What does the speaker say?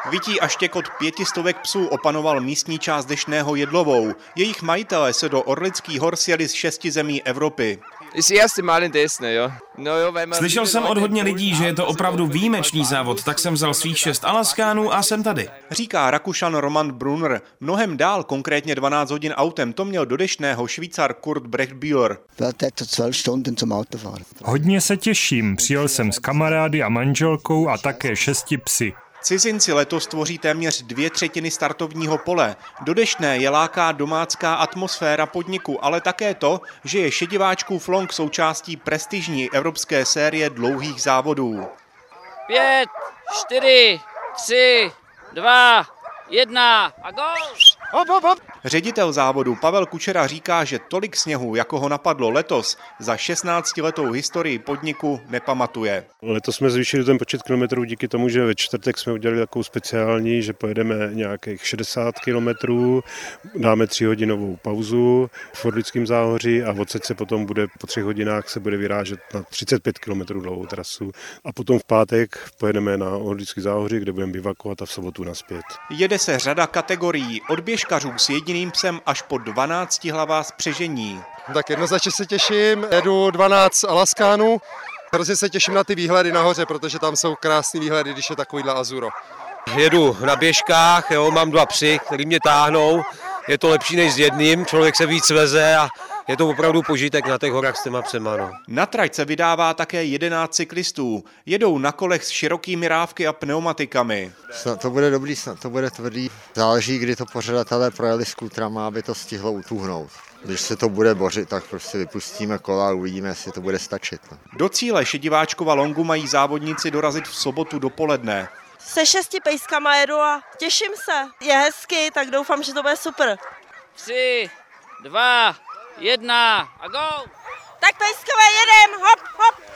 Vytí a štěkot 500 psů opanoval místní část Deštného Jedlovou. Jejich majitelé se do Orlických hor sjeli z 6 zemí Evropy. Slyšel jsem od hodně lidí, že je to opravdu výjimečný závod, tak jsem vzal svých 6 Alaskánů a jsem tady. Říká Rakušan Roman Brunner. Mnohem dál, konkrétně 12 hodin autem, to měl do Deštného Švýcar Kurt Brechtbühler. Hodně se těším, přijel jsem s kamarády a manželkou a také 6 psy. Cizinci letos tvoří téměř 2/3 startovního pole. Do Deštné je láká domácká atmosféra podniku, ale také to, že je šediváčkův long součástí prestižní evropské série dlouhých závodů. 5, 4, 3, 2, 1 a gol! Hop, hop, hop. Ředitel závodu Pavel Kučera říká, že tolik sněhu, jako ho napadlo letos, za 16letou historii podniku nepamatuje. Letos jsme zvýšili ten počet kilometrů díky tomu, že ve čtvrtek jsme udělali takovou speciální, že pojedeme nějakých 60 kilometrů, dáme 3hodinovou pauzu v Orlickém záhoří a odsaď se potom bude po 3 hodinách se bude vyrážet na 35 kilometrů dlouhou trasu. A potom v pátek pojedeme na Orlický záhoří, kde budeme bivakovat a v sobotu nazpět. Jede se řada kategorií, od běžkařů s jediným psem až po 12hlavá spřežení. Tak jednoznačně se těším, jedu 12 Alaskánů. Hrozně se těším na ty výhledy nahoře, protože tam jsou krásný výhledy, když je takovýhle azuro. Jedu na běžkách, mám 2 psy, který mě táhnou. Je to lepší než s jedním, člověk se víc veze a je to opravdu požitek na těch horách s těma psema. No. Na trať se vydává také 11 cyklistů. Jedou na kolech s širokými rávky a pneumatikami. Snad to bude dobrý, snad to bude tvrdý. Záleží, kdy to pořadatelé projeli skutrama, aby to stihlo utuhnout. Když se to bude bořit, tak prostě vypustíme kola a uvidíme, jestli to bude stačit. Do cíle šediváčkova longu mají závodníci dorazit v sobotu dopoledne. Se 6 pejskama jedu a těším se. Je hezky, tak doufám, že to bude super. 3, 2, 1 a gol! Tak pejskové jedem, hop, hop!